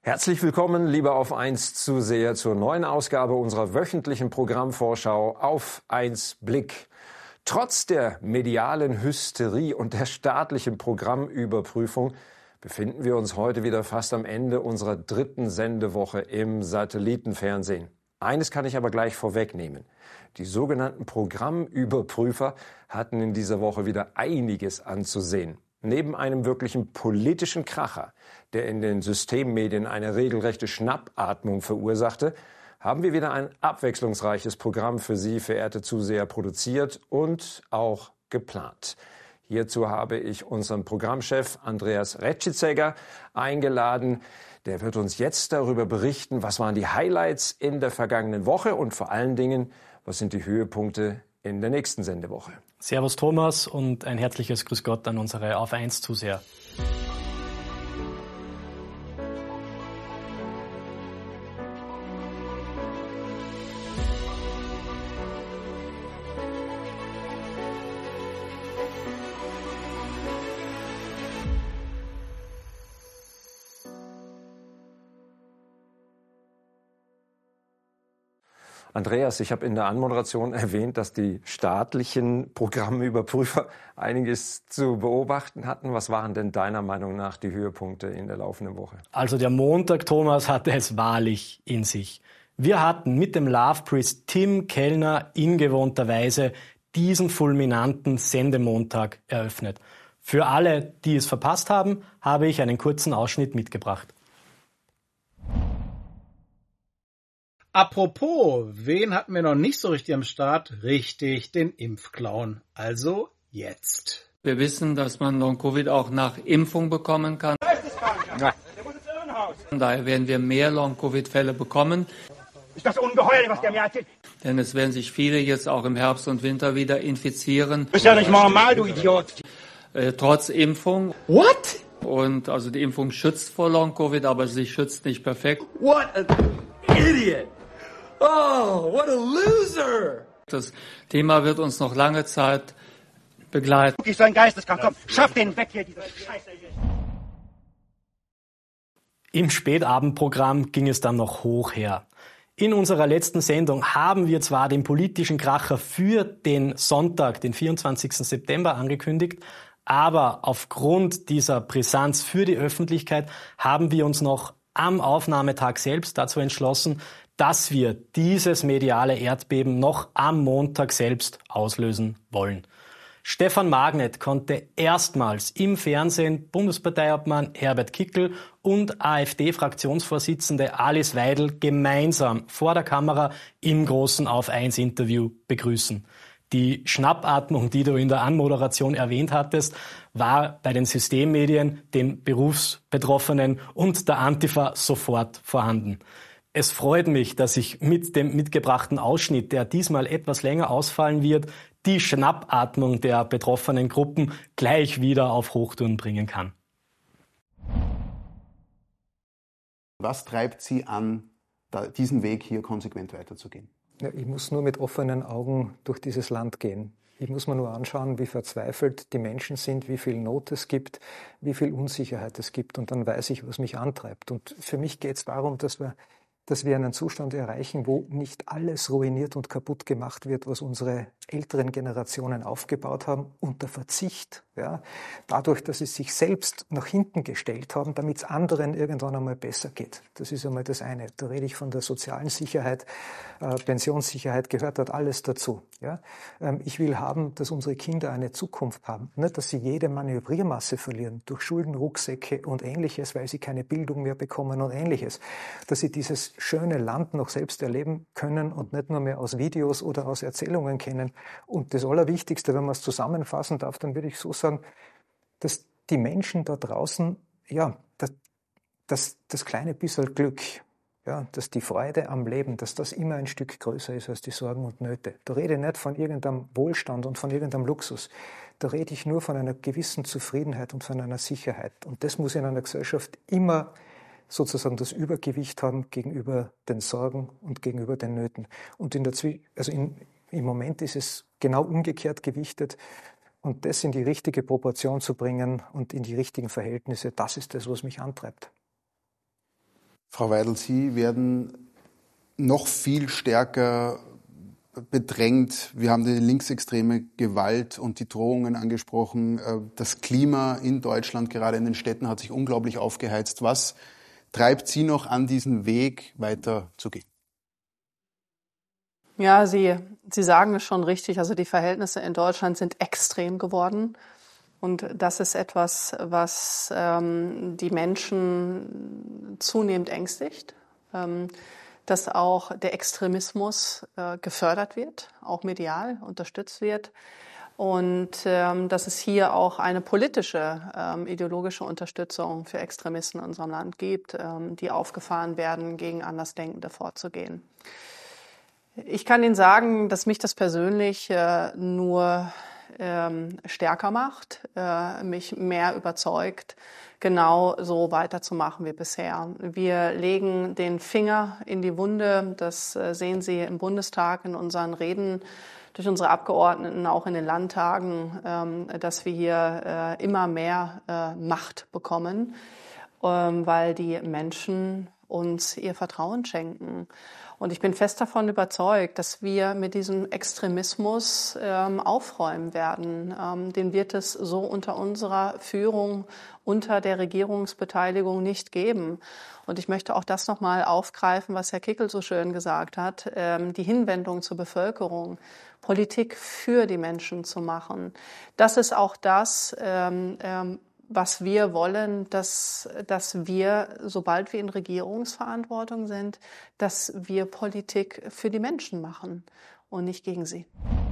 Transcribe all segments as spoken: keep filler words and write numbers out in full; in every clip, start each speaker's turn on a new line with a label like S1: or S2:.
S1: Herzlich willkommen, liebe Auf eins Zuseher, zur neuen Ausgabe unserer wöchentlichen Programmvorschau Auf eins Blick. Trotz der medialen Hysterie und der staatlichen Programmüberprüfung befinden wir uns heute wieder fast am Ende unserer dritten Sendewoche im Satellitenfernsehen. Eines kann ich aber gleich vorwegnehmen. Die sogenannten Programmüberprüfer hatten in dieser Woche wieder einiges anzusehen. Neben einem wirklichen politischen Kracher, der in den Systemmedien eine regelrechte Schnappatmung verursachte, haben wir wieder ein abwechslungsreiches Programm für Sie, verehrte Zuseher, produziert und auch geplant. Hierzu habe ich unseren Programmchef Andreas Retschitzeger eingeladen. Der wird uns jetzt darüber berichten, was waren die Highlights in der vergangenen Woche und vor allen Dingen, was sind die Höhepunkte in der nächsten Sendewoche.
S2: Servus Thomas und ein herzliches Grüß Gott an unsere Auf eins Zuseher.
S1: Andreas, ich habe in der Anmoderation erwähnt, dass die staatlichen Programmüberprüfer einiges zu beobachten hatten. Was waren denn deiner Meinung nach die Höhepunkte in der laufenden Woche?
S2: Also der Montag, Thomas, hatte es wahrlich in sich. Wir hatten mit dem Love Priest Tim Kellner in gewohnter Weise diesen fulminanten Sendemontag eröffnet. Für alle, die es verpasst haben, habe ich einen kurzen Ausschnitt mitgebracht.
S3: Apropos, wen hatten wir noch nicht so richtig am Start? Richtig, den Impfclown. Also jetzt.
S4: Wir wissen, dass man Long-Covid auch nach Impfung bekommen kann.
S5: Ja.
S4: Daher werden wir mehr Long-Covid-Fälle bekommen.
S5: Ist das ungeheuerlich, was der mir erzählt?
S4: Denn es werden sich viele jetzt auch im Herbst und Winter wieder infizieren.
S5: Du bist ja nicht normal, du Idiot.
S4: Äh, trotz Impfung.
S5: What?
S4: Und also die Impfung schützt vor Long-Covid, aber sie schützt nicht perfekt.
S5: What an idiot. Oh, what a loser!
S4: Das Thema wird uns noch lange Zeit begleiten.
S5: Du bist so ein Geisteskrank, komm, schaff den weg hier, diese Scheiße.
S2: Im Spätabendprogramm ging es dann noch hoch her. In unserer letzten Sendung haben wir zwar den politischen Kracher für den Sonntag, den vierundzwanzigsten September, angekündigt, aber aufgrund dieser Brisanz für die Öffentlichkeit haben wir uns noch am Aufnahmetag selbst dazu entschlossen, dass wir dieses mediale Erdbeben noch am Montag selbst auslösen wollen. Stefan Magnet konnte erstmals im Fernsehen Bundesparteiobmann Herbert Kickl und AfD-Fraktionsvorsitzende Alice Weidel gemeinsam vor der Kamera im großen Auf eins Interview begrüßen. Die Schnappatmung, die du in der Anmoderation erwähnt hattest, war bei den Systemmedien, den Berufsbetroffenen und der Antifa sofort vorhanden. Es freut mich, dass ich mit dem mitgebrachten Ausschnitt, der diesmal etwas länger ausfallen wird, die Schnappatmung der betroffenen Gruppen gleich wieder auf Hochtouren bringen kann.
S6: Was treibt Sie an, diesen Weg hier konsequent weiterzugehen?
S7: Ja, ich muss nur mit offenen Augen durch dieses Land gehen. Ich muss mir nur anschauen, wie verzweifelt die Menschen sind, wie viel Not es gibt, wie viel Unsicherheit es gibt. Und dann weiß ich, was mich antreibt. Und für mich geht es darum, dass wir dass wir einen Zustand erreichen, wo nicht alles ruiniert und kaputt gemacht wird, was unsere älteren Generationen aufgebaut haben, unter Verzicht. Ja, dadurch, dass sie sich selbst nach hinten gestellt haben, damit es anderen irgendwann einmal besser geht. Das ist einmal das eine. Da rede ich von der sozialen Sicherheit, äh, Pensionssicherheit, gehört dort alles dazu. Ja, ähm, ich will haben, dass unsere Kinder eine Zukunft haben. Nicht, dass sie jede Manövriermasse verlieren durch Schulden, Rucksäcke und Ähnliches, weil sie keine Bildung mehr bekommen und Ähnliches. Dass sie dieses schöne Land noch selbst erleben können und nicht nur mehr aus Videos oder aus Erzählungen kennen. Und das Allerwichtigste, wenn man es zusammenfassen darf, dann würde ich so sagen, dass die Menschen da draußen, ja, das, das, das kleine bisschen Glück, ja, dass die Freude am Leben, dass das immer ein Stück größer ist als die Sorgen und Nöte. Da rede ich nicht von irgendeinem Wohlstand und von irgendeinem Luxus. Da rede ich nur von einer gewissen Zufriedenheit und von einer Sicherheit. Und das muss in einer Gesellschaft immer sozusagen das Übergewicht haben gegenüber den Sorgen und gegenüber den Nöten. Und in der Zwie- also in, im Moment ist es genau umgekehrt gewichtet. Und das in die richtige Proportion zu bringen und in die richtigen Verhältnisse, das ist das, was mich antreibt.
S6: Frau Weidel, Sie werden noch viel stärker bedrängt. Wir haben die linksextreme Gewalt und die Drohungen angesprochen. Das Klima in Deutschland, gerade in den Städten, hat sich unglaublich aufgeheizt. Was treibt Sie noch an, diesen Weg weiter zu gehen?
S8: Ja, Sie, Sie sagen es schon richtig. Also die Verhältnisse in Deutschland sind extrem geworden. Und das ist etwas, was ähm, die Menschen zunehmend ängstigt. Ähm, dass auch der Extremismus äh, gefördert wird, auch medial unterstützt wird und ähm, dass es hier auch eine politische, ähm, ideologische Unterstützung für Extremisten in unserem Land gibt, ähm, die aufgefahren werden, gegen Andersdenkende vorzugehen. Ich kann Ihnen sagen, dass mich das persönlich äh, nur ähm, stärker macht, äh, mich mehr überzeugt, genau so weiterzumachen wie bisher. Wir legen den Finger in die Wunde, das sehen Sie im Bundestag, in unseren Reden, durch unsere Abgeordneten, auch in den Landtagen, dass wir hier immer mehr Macht bekommen, weil die Menschen uns ihr Vertrauen schenken. Und ich bin fest davon überzeugt, dass wir mit diesem Extremismus ähm, aufräumen werden. Ähm, den wird es so unter unserer Führung, unter der Regierungsbeteiligung nicht geben. Und ich möchte auch das nochmal aufgreifen, was Herr Kickl so schön gesagt hat, ähm, die Hinwendung zur Bevölkerung, Politik für die Menschen zu machen. Das ist auch das, ähm, ähm, was wir wollen, dass, dass wir, sobald wir in Regierungsverantwortung sind, dass wir Politik für die Menschen machen und nicht gegen sie.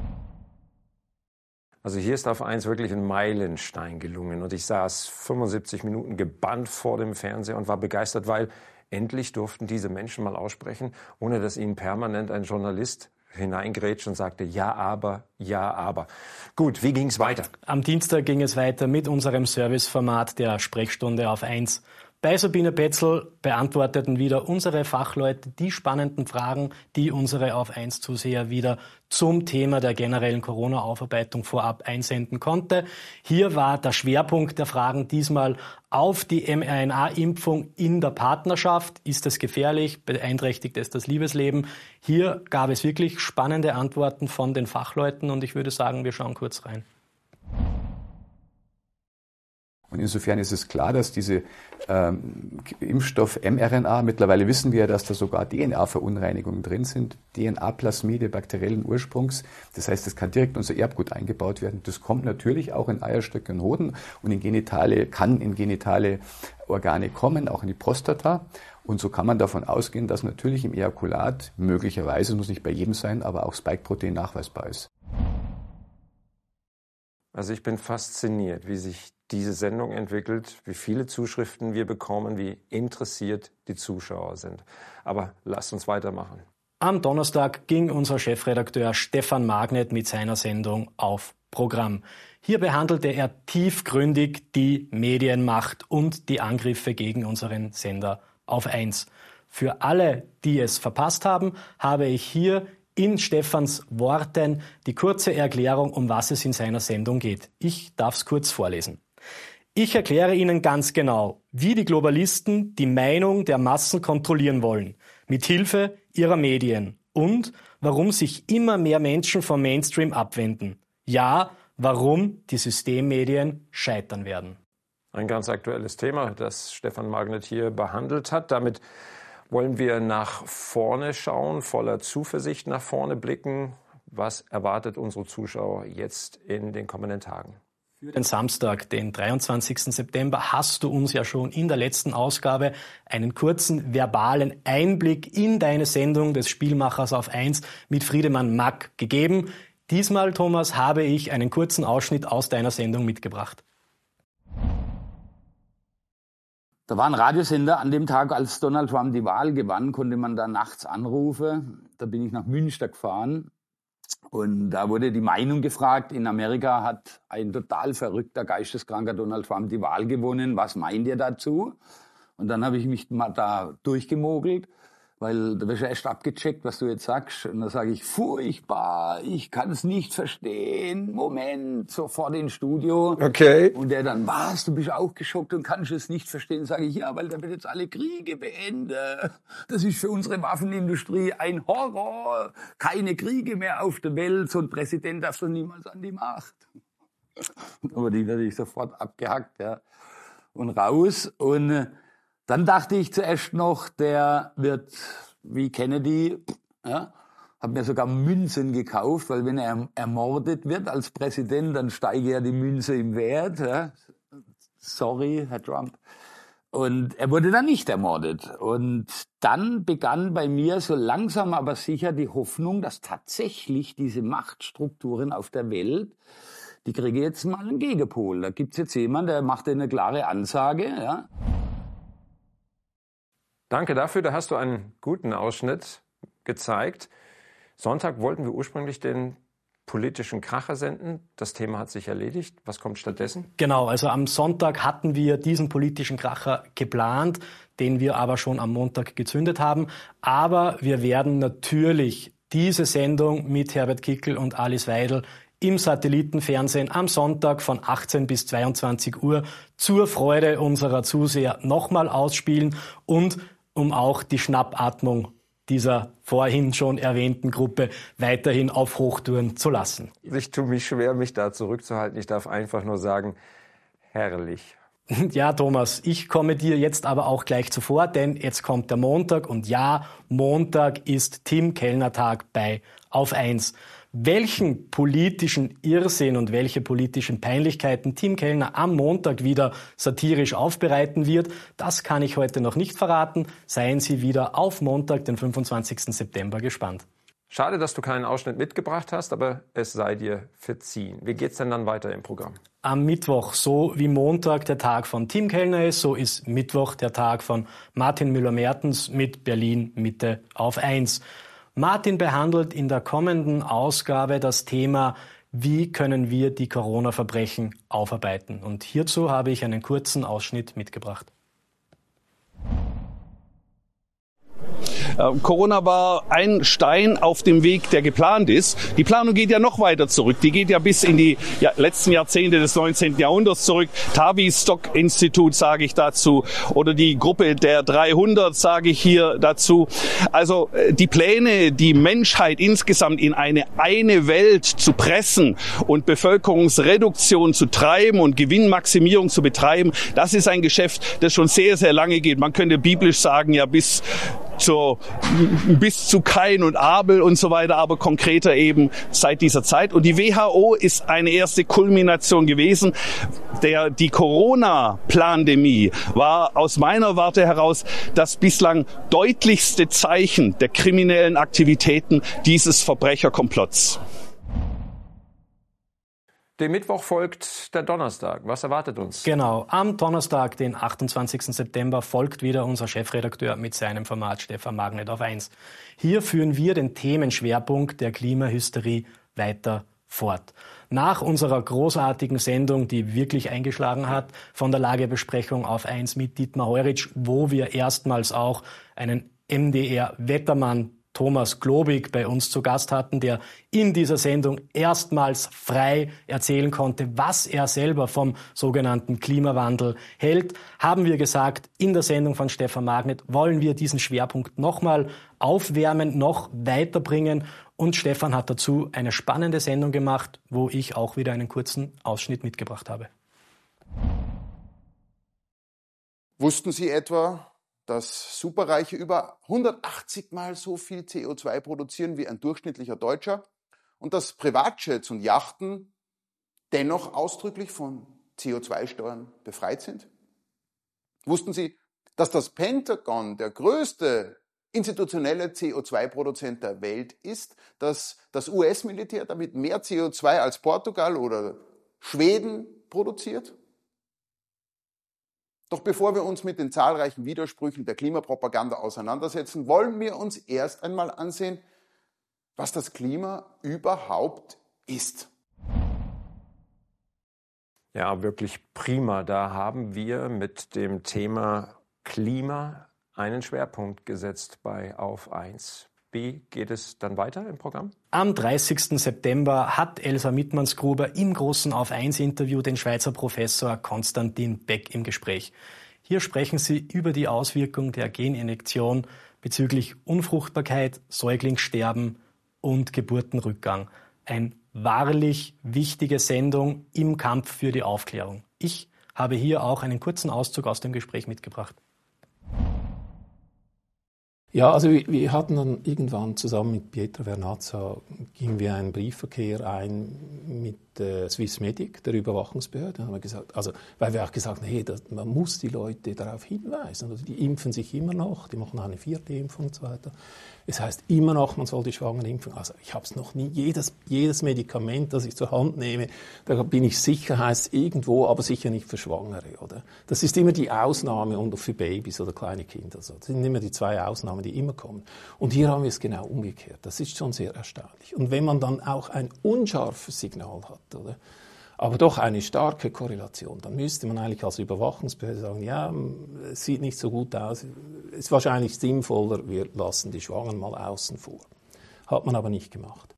S1: Also hier ist auf eins wirklich ein Meilenstein gelungen. Und ich saß fünfundsiebzig Minuten gebannt vor dem Fernseher und war begeistert, weil endlich durften diese Menschen mal aussprechen, ohne dass ihnen permanent ein Journalist hineingrätscht und sagte, ja, aber, ja, aber. Gut, wie ging es weiter?
S2: Am Dienstag ging es weiter mit unserem Serviceformat der Sprechstunde auf eins. Bei Sabine Petzl beantworteten wieder unsere Fachleute die spannenden Fragen, die unsere auf eins Zuseher wieder zum Thema der generellen Corona-Aufarbeitung vorab einsenden konnte. Hier war der Schwerpunkt der Fragen diesmal auf die M R N A-Impfung in der Partnerschaft. Ist es gefährlich? Beeinträchtigt es das Liebesleben? Hier gab es wirklich spannende Antworten von den Fachleuten und ich würde sagen, wir schauen kurz rein.
S9: Und insofern ist es klar, dass diese ähm, Impfstoff mRNA, mittlerweile wissen wir, dass da sogar D N A-Verunreinigungen drin sind, D N A-Plasmide bakteriellen Ursprungs. Das heißt, es kann direkt in unser Erbgut eingebaut werden. Das kommt natürlich auch in Eierstöcke und Hoden und in genitale, kann in genitale Organe kommen, auch in die Prostata. Und so kann man davon ausgehen, dass natürlich im Ejakulat möglicherweise, es muss nicht bei jedem sein, aber auch Spike-Protein nachweisbar ist.
S1: Also ich bin fasziniert, wie sich diese Sendung entwickelt, wie viele Zuschriften wir bekommen, wie interessiert die Zuschauer sind. Aber lasst uns weitermachen.
S2: Am Donnerstag ging unser Chefredakteur Stefan Magnet mit seiner Sendung auf Programm. Hier behandelte er tiefgründig die Medienmacht und die Angriffe gegen unseren Sender auf eins. Für alle, die es verpasst haben, habe ich hier in Stefans Worten die kurze Erklärung, um was es in seiner Sendung geht. Ich darf es kurz vorlesen. Ich erkläre Ihnen ganz genau, wie die Globalisten die Meinung der Massen kontrollieren wollen, mit Hilfe ihrer Medien und warum sich immer mehr Menschen vom Mainstream abwenden. Ja, warum die Systemmedien scheitern werden.
S1: Ein ganz aktuelles Thema, das Stefan Magnet hier behandelt hat. Damit wollen wir nach vorne schauen, voller Zuversicht nach vorne blicken. Was erwartet unsere Zuschauer jetzt in den kommenden Tagen?
S2: Für den Samstag, den dreiundzwanzigsten September, hast du uns ja schon in der letzten Ausgabe einen kurzen verbalen Einblick in deine Sendung des Spielmachers auf eins mit Friedemann Mack gegeben. Diesmal, Thomas, habe ich einen kurzen Ausschnitt aus deiner Sendung mitgebracht.
S10: Da war ein Radiosender an dem Tag, als Donald Trump die Wahl gewann, konnte man da nachts anrufen. Da bin ich nach Münster gefahren und da wurde die Meinung gefragt, in Amerika hat ein total verrückter, geisteskranker Donald Trump die Wahl gewonnen. Was meint ihr dazu? Und dann habe ich mich mal da durchgemogelt weil da wirst du erst abgecheckt, was du jetzt sagst. Und dann sage ich, furchtbar, ich kann es nicht verstehen. Moment, sofort ins Studio.
S1: Okay.
S10: Und der dann, was, du bist auch geschockt und kannst es nicht verstehen. Sage ich, ja, weil der wird jetzt alle Kriege beenden. Das ist für unsere Waffenindustrie ein Horror. Keine Kriege mehr auf der Welt. So ein Präsident darf doch niemals an die Macht. Aber die werde ich sofort abgehackt, ja. Und raus. Und äh, dann dachte ich zuerst noch, der wird wie Kennedy, ja, habe mir sogar Münzen gekauft, weil wenn er ermordet wird als Präsident, dann steige ja die Münze im Wert. Ja. Sorry, Herr Trump. Und er wurde dann nicht ermordet. Und dann begann bei mir so langsam aber sicher die Hoffnung, dass tatsächlich diese Machtstrukturen auf der Welt, die kriege jetzt mal einen Gegenpol. Da gibt's jetzt jemanden, der macht eine klare Ansage, ja.
S1: Danke dafür, da hast du einen guten Ausschnitt gezeigt. Sonntag wollten wir ursprünglich den politischen Kracher senden. Das Thema hat sich erledigt. Was kommt stattdessen?
S2: Genau, also am Sonntag hatten wir diesen politischen Kracher geplant, den wir aber schon am Montag gezündet haben. Aber wir werden natürlich diese Sendung mit Herbert Kickl und Alice Weidel im Satellitenfernsehen am Sonntag von achtzehn bis zweiundzwanzig Uhr zur Freude unserer Zuseher nochmal ausspielen und um auch die Schnappatmung dieser vorhin schon erwähnten Gruppe weiterhin auf Hochtouren zu lassen.
S1: Ich tue mich schwer, mich da zurückzuhalten. Ich darf einfach nur sagen, herrlich.
S2: Ja, Thomas, ich komme dir jetzt aber auch gleich zuvor, denn jetzt kommt der Montag und ja, Montag ist Tim Kellner Tag bei Auf eins. Welchen politischen Irrsinn und welche politischen Peinlichkeiten Tim Kellner am Montag wieder satirisch aufbereiten wird, das kann ich heute noch nicht verraten. Seien Sie wieder auf Montag, den fünfundzwanzigsten September, gespannt.
S1: Schade, dass du keinen Ausschnitt mitgebracht hast, aber es sei dir verziehen. Wie geht's denn dann weiter im Programm?
S2: Am Mittwoch, so wie Montag der Tag von Tim Kellner ist, so ist Mittwoch der Tag von Martin Müller-Mertens mit Berlin Mitte auf eins. Martin behandelt in der kommenden Ausgabe das Thema, wie können wir die Corona-Verbrechen aufarbeiten. Und hierzu habe ich einen kurzen Ausschnitt mitgebracht.
S11: Corona war ein Stein auf dem Weg, der geplant ist. Die Planung geht ja noch weiter zurück. Die geht ja bis in die ja, letzten Jahrzehnte des neunzehnten Jahrhunderts zurück. Tavistock-Institut sage ich dazu. Oder die Gruppe der dreihundert sage ich hier dazu. Also die Pläne, die Menschheit insgesamt in eine eine Welt zu pressen und Bevölkerungsreduktion zu treiben und Gewinnmaximierung zu betreiben, das ist ein Geschäft, das schon sehr, sehr lange geht. Man könnte biblisch sagen, ja bis zur, bis zu Kain und Abel und so weiter, aber konkreter eben seit dieser Zeit. Und die W H O ist eine erste Kulmination gewesen. Der, die Corona-Plandemie war aus meiner Warte heraus das bislang deutlichste Zeichen der kriminellen Aktivitäten dieses Verbrecherkomplotts.
S1: Dem Mittwoch folgt der Donnerstag. Was erwartet uns?
S2: Genau, am Donnerstag, den achtundzwanzigsten September, folgt wieder unser Chefredakteur mit seinem Format Stefan Magnet auf eins. Hier führen wir den Themenschwerpunkt der Klimahysterie weiter fort. Nach unserer großartigen Sendung, die wirklich eingeschlagen hat, von der Lagebesprechung auf eins mit Dietmar Heuritsch, wo wir erstmals auch einen M D R-Wettermann Thomas Globig bei uns zu Gast hatten, der in dieser Sendung erstmals frei erzählen konnte, was er selber vom sogenannten Klimawandel hält, haben wir gesagt, in der Sendung von Stefan Magnet wollen wir diesen Schwerpunkt nochmal aufwärmen, noch weiterbringen. Und Stefan hat dazu eine spannende Sendung gemacht, wo ich auch wieder einen kurzen Ausschnitt mitgebracht habe.
S6: Wussten Sie etwa, dass Superreiche über hundertachtzig Mal so viel C O zwei produzieren wie ein durchschnittlicher Deutscher und dass Privatjets und Yachten dennoch ausdrücklich von C O zwei Steuern befreit sind? Wussten Sie, dass das Pentagon der größte institutionelle C O zwei Produzent der Welt ist, dass das U S-Militär damit mehr C O zwei als Portugal oder Schweden produziert? Doch bevor wir uns mit den zahlreichen Widersprüchen der Klimapropaganda auseinandersetzen, wollen wir uns erst einmal ansehen, was das Klima überhaupt ist.
S1: Ja, wirklich prima. Da haben wir mit dem Thema Klima einen Schwerpunkt gesetzt bei Auf eins. Wie geht es dann weiter im Programm?
S2: Am dreißigsten September hat Elsa Mittmannsgruber im großen Auf eins Interview den Schweizer Professor Konstantin Beck im Gespräch. Hier sprechen sie über die Auswirkung der Geninjektion bezüglich Unfruchtbarkeit, Säuglingssterben und Geburtenrückgang. Eine wahrlich wichtige Sendung im Kampf für die Aufklärung. Ich habe hier auch einen kurzen Auszug aus dem Gespräch mitgebracht.
S12: Ja, also wir, wir hatten dann irgendwann zusammen mit Pietro Vernazza, gingen wir einen Briefverkehr ein mit äh, Swissmedic, der Überwachungsbehörde. Haben wir gesagt, also, weil wir auch gesagt haben, hey, das, man muss die Leute darauf hinweisen. Also die impfen sich immer noch, die machen eine vierte Impfung und so weiter. Es heißt immer noch, man soll die Schwangeren impfen. Also ich habe es noch nie, jedes, jedes Medikament, das ich zur Hand nehme, da bin ich sicher, heißt es irgendwo, aber sicher nicht für Schwangere, oder? Das ist immer die Ausnahme und für Babys oder kleine Kinder. Also das sind immer die zwei Ausnahmen, die immer kommen. Und hier haben wir es genau umgekehrt. Das ist schon sehr erstaunlich. Und wenn man dann auch ein unscharfes Signal hat, oder? Aber doch eine starke Korrelation, dann müsste man eigentlich als Überwachungsbehörde sagen, ja, es sieht nicht so gut aus, es ist wahrscheinlich sinnvoller, wir lassen die Schwangeren mal außen vor. Hat man aber nicht gemacht.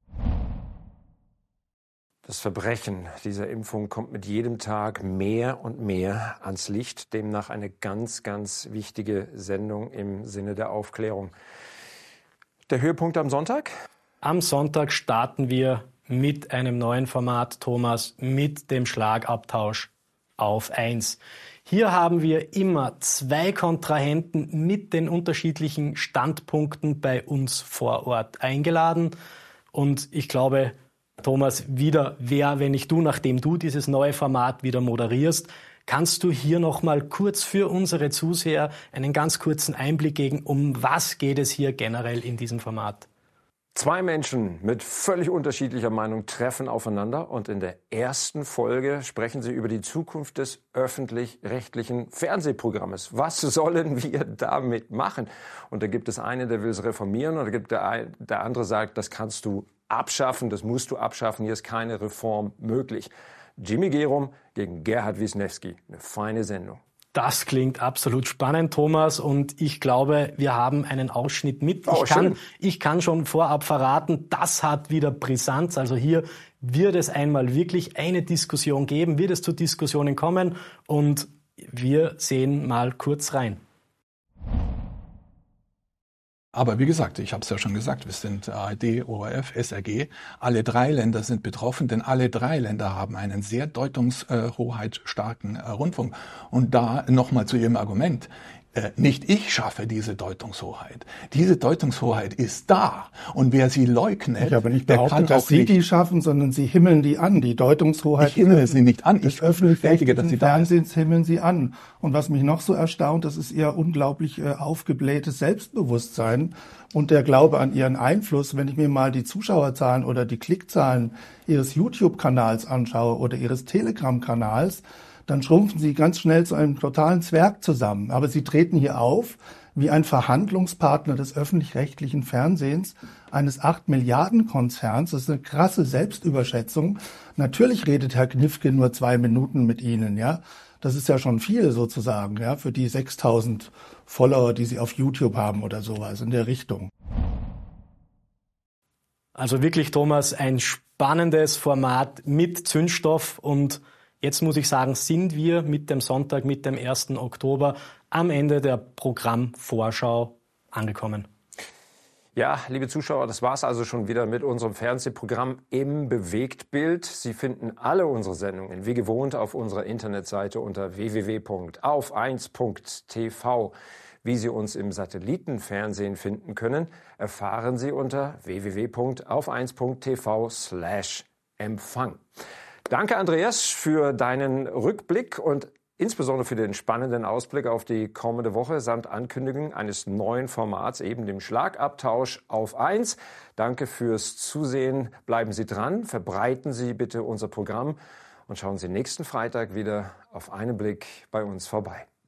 S1: Das Verbrechen dieser Impfung kommt mit jedem Tag mehr und mehr ans Licht. Demnach eine ganz, ganz wichtige Sendung im Sinne der Aufklärung. Der Höhepunkt am Sonntag?
S2: Am Sonntag starten wir mit einem neuen Format, Thomas, mit dem Schlagabtausch auf eins. Hier haben wir immer zwei Kontrahenten mit den unterschiedlichen Standpunkten bei uns vor Ort eingeladen. Und ich glaube, Thomas, wieder wer, wenn nicht du, nachdem du dieses neue Format wieder moderierst, kannst du hier noch mal kurz für unsere Zuseher einen ganz kurzen Einblick geben, um was geht es hier generell in diesem Format?
S1: Zwei Menschen mit völlig unterschiedlicher Meinung treffen aufeinander und in der ersten Folge sprechen sie über die Zukunft des öffentlich-rechtlichen Fernsehprogrammes. Was sollen wir damit machen? Und da gibt es einen, der will es reformieren und da gibt der, ein, der andere sagt, das kannst du abschaffen, das musst du abschaffen, hier ist keine Reform möglich. Jimmy Gerum gegen Gerhard Wisniewski, eine feine Sendung.
S2: Das klingt absolut spannend, Thomas, und ich glaube, wir haben einen Ausschnitt mit.
S1: Oh,
S2: ich, kann, ich kann schon vorab verraten, das hat wieder Brisanz. Also hier wird es einmal wirklich eine Diskussion geben, wird es zu Diskussionen kommen und wir sehen mal kurz rein.
S13: Aber wie gesagt, ich habe es ja schon gesagt, wir sind A R D, O R F, S R G. Alle drei Länder sind betroffen, denn alle drei Länder haben einen sehr deutungshoheitsstarken äh, Rundfunk. Und da nochmal zu Ihrem Argument. Äh, nicht ich schaffe diese Deutungshoheit. Diese Deutungshoheit ist da. Und wer sie leugnet,
S14: ich habe nicht
S13: der
S14: behauptet,
S13: kann
S14: dass
S13: auch
S14: Sie
S13: nicht,
S14: die schaffen, sondern Sie himmeln die an. Die Deutungshoheit.
S13: Ich himmel sie nicht an. Ich
S14: öffentlich-rechtlichen
S13: dass sie da
S14: Fernsehens himmeln Sie an. Und was mich noch so erstaunt, das ist Ihr unglaublich äh, aufgeblähtes Selbstbewusstsein und der Glaube an Ihren Einfluss. Wenn ich mir mal die Zuschauerzahlen oder die Klickzahlen Ihres YouTube-Kanals anschaue oder Ihres Telegram-Kanals, dann schrumpfen Sie ganz schnell zu einem totalen Zwerg zusammen. Aber Sie treten hier auf wie ein Verhandlungspartner des öffentlich-rechtlichen Fernsehens, eines acht Milliarden Konzerns. Das ist eine krasse Selbstüberschätzung. Natürlich redet Herr Knifke nur zwei Minuten mit Ihnen, ja. Das ist ja schon viel sozusagen, ja, für die sechstausend Follower, die Sie auf YouTube haben oder sowas in der Richtung.
S2: Also wirklich, Thomas, ein spannendes Format mit Zündstoff und jetzt muss ich sagen, sind wir mit dem Sonntag, mit dem ersten Oktober am Ende der Programmvorschau angekommen.
S1: Ja, liebe Zuschauer, das war's also schon wieder mit unserem Fernsehprogramm im Bewegtbild. Sie finden alle unsere Sendungen wie gewohnt auf unserer Internetseite unter w w w punkt auf eins punkt t v. Wie Sie uns im Satellitenfernsehen finden können, erfahren Sie unter w w w punkt auf eins punkt t v slash Empfang. Danke, Andreas, für deinen Rückblick und insbesondere für den spannenden Ausblick auf die kommende Woche samt Ankündigung eines neuen Formats, eben dem Schlagabtausch auf eins. Danke fürs Zusehen. Bleiben Sie dran, verbreiten Sie bitte unser Programm und schauen Sie nächsten Freitag wieder auf einen Blick bei uns vorbei.